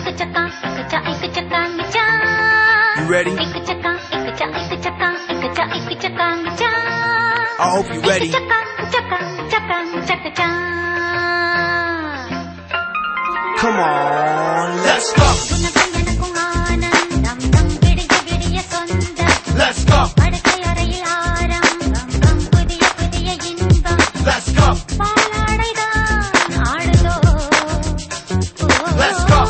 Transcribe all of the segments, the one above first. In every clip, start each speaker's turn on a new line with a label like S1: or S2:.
S1: You ready? I hope you ready. Come on, let's go. Let's go. Let's go. Let's go.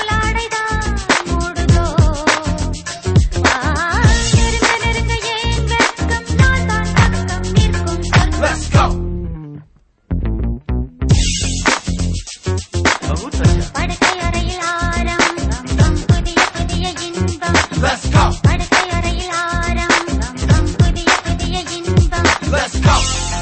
S1: Let's go. Let's go. Let's go.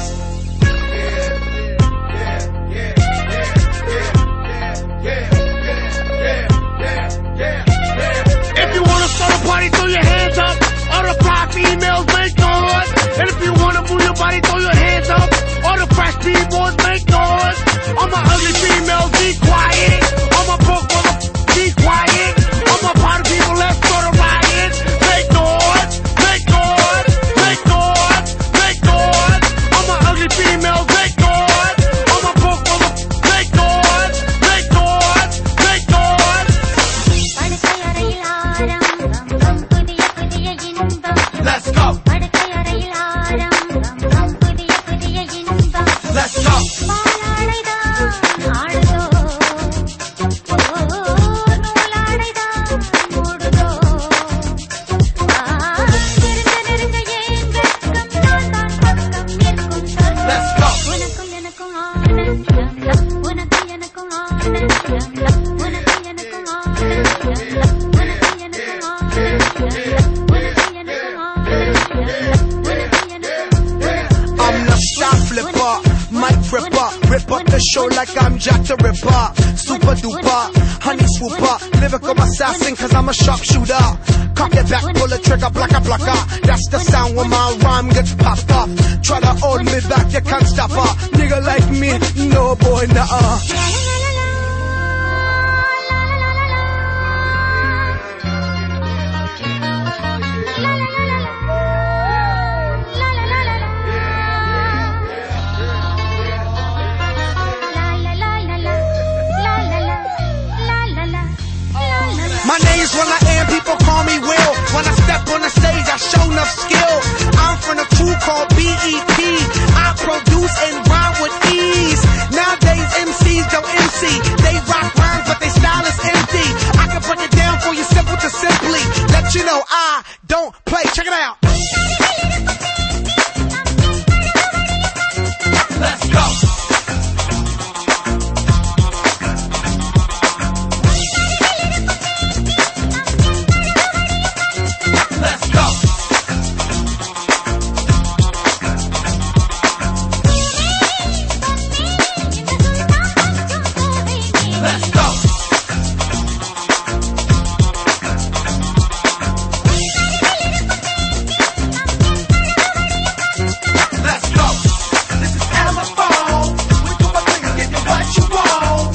S2: If you wanna start a party, throw your hands up. All the fly females make noise. And if you wanna move your body, throw your hands up. All the fresh B-boys make noise. All my ugly females, be quiet. All my broke motherfuckers, be quiet. All my party people, let's go to riot. Make noise, make noise, make noise, make noise. All my ugly females, make noise. All my broke motherfuckers, make noise, make noise, make noise.
S1: Let's go. Let's go. Rip up the show like I'm Jack the Ripper. Super duper, honey swooper. Lyrical assassin cause I'm a sharpshooter. Cock it back, pull the trigger, blocka blocka. That's the sound when my rhyme gets popped off. Try to hold me back, you can't stop her. Nigga like me, no boy, nuh-uh. My name's when I am, people call me Will. When I step on the stage, I show enough skill. I'm from a crew called BEP. I produce and rhyme with ease. Nowadays, MCs don't MC. They rock rhymes, but they style is empty. I can break it down for you simple to simply let you know I don't play. Check it out. Let's go. Let's go. Let's go. This is Telephone. We do our thing and give you what you want.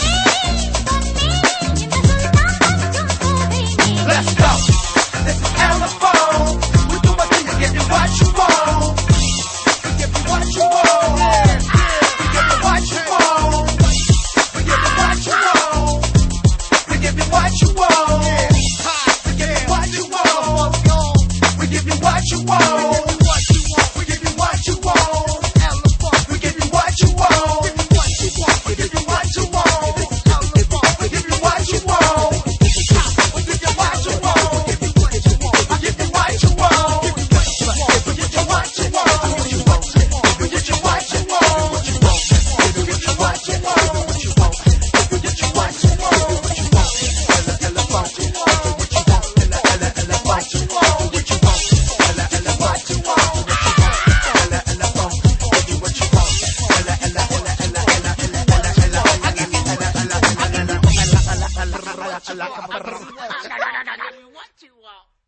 S1: Let's go. This is Telephone. We do our thing and give you what you want. We give you what you want. We give you what you want. We give you what you want. We give you what you want. We give you what you want. We give you what you want. We give you what you want. We give you what you want. We give you what you want. We give you what you want. We give you what you want. I give you what you want. We give you what you want. We give you what you want. We give you what you want. We give you what you want.
S2: What you want?